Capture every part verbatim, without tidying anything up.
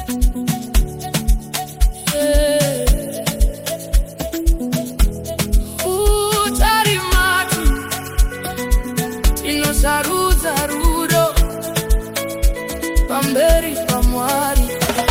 Pamberi pamwari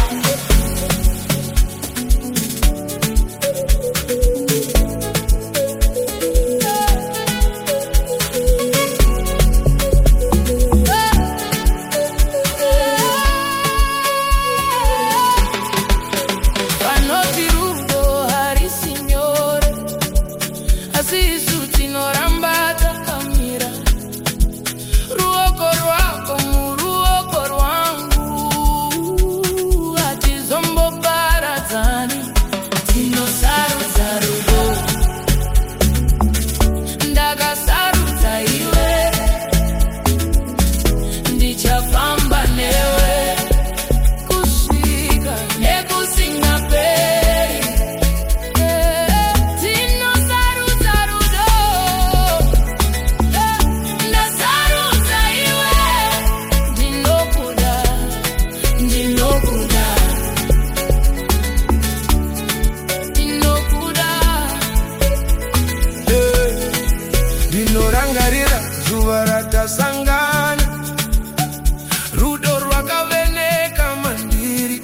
Rangarira zuvarata sangana rudo rwakaveneka mandiri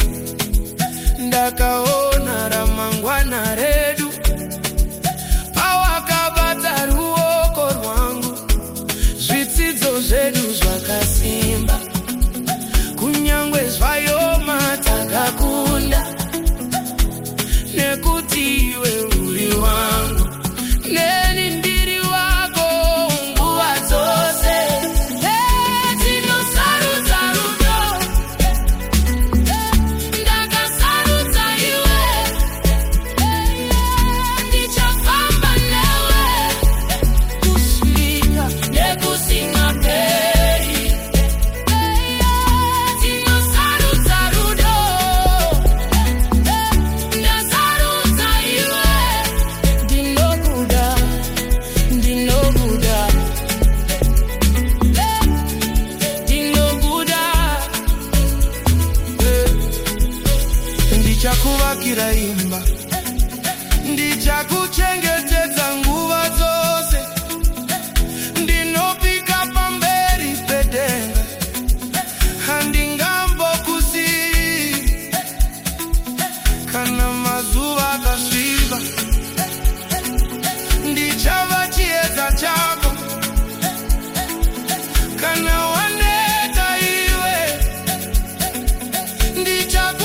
ndakaona ramangwana redu pawakabata ruoko rwangu zvidzidzo zvedu zvakasimba kunyangwe zvayoma takakunda nekuti iwe uri wangu neni ndiri wako nguva dzose. Tinosarudza rudo ndakasarudza iwe ndichafamba newe kusvika nekusingaperi. Tinosarudza rudo ndasarudza iwe ndinokuda ndinokuda ndinokuda ndichakuvakira imba ndichakuchengetedza nguva dzose ndinopika pamberi pedenga handingambokusiyi kana mazuva akasviba ndichava chiedza chako kana waneta iwe ndichaku